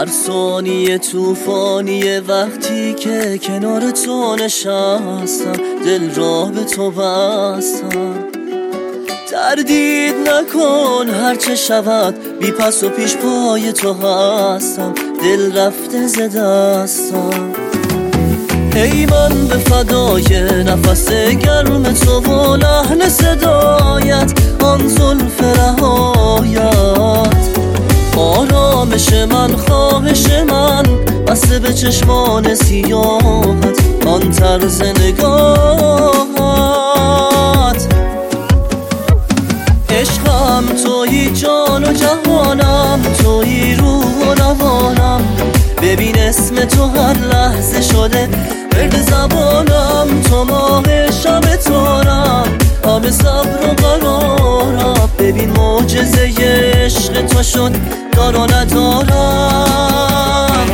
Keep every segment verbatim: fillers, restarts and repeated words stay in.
ثانیه توفانیه وقتی که کنار تو نشستم، دل را به تو بستم. تردید نکن هرچه شود، بی پس و پیش پای تو هستم، دل رفته ز دستم. ای من به فدای نفس گرم تو و لحن صدایت، آن زلف رهایت، آرامش من، خواهش من، بسته به چشمان سیاهت، آن طرز نگاهت. عشقم تویی، جان و جهانم تویی، روح و روانم. ببین اسم تو هر لحظه شده ورد زبانم. تو ماه شب تارم، همه صبر و قرارم. ببین معجزه عشق تو شد دار و ندارم.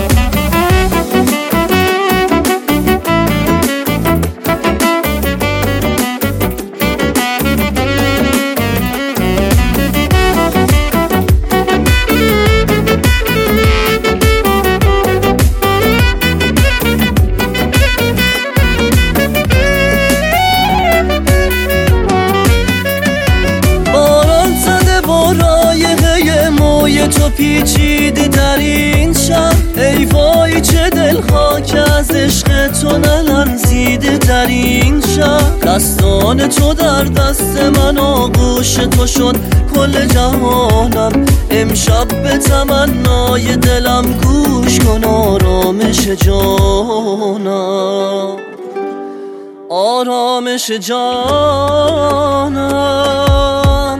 تو پیچیدی در این شب، ای وای چه دلها که از عشق تو نلرزیده در این شب. دستان تو در دست من، آغوش تو شد کل جهانم. امشب به تمنای دلم گوش کن، آرامش جانم، آرامش جانم.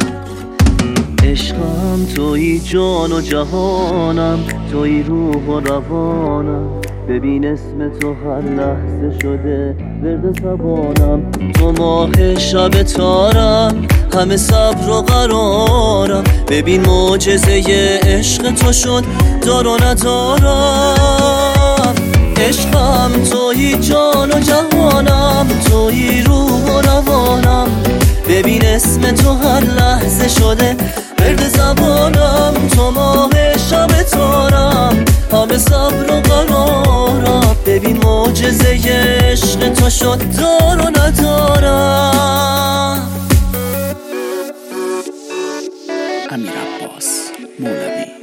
عشقم تویی، جان و جهانم تویی، روح و روانم. ببین اسم تو هر لحظه شده ورد زبانم. تو ماه شب تارم، همه صبر و قرارم. ببین معجزه عشق تو شد دار و ندارم. عشقم تویی، جان و جهانم تویی، روح و روانم. ببین اسم تو هر لحظه شده ورد زبانم. تو ماه شب تارم، همه صبر و قرارم. ببین معجزه عشق تو شد دار و ندارم. امیر عباس مولوی.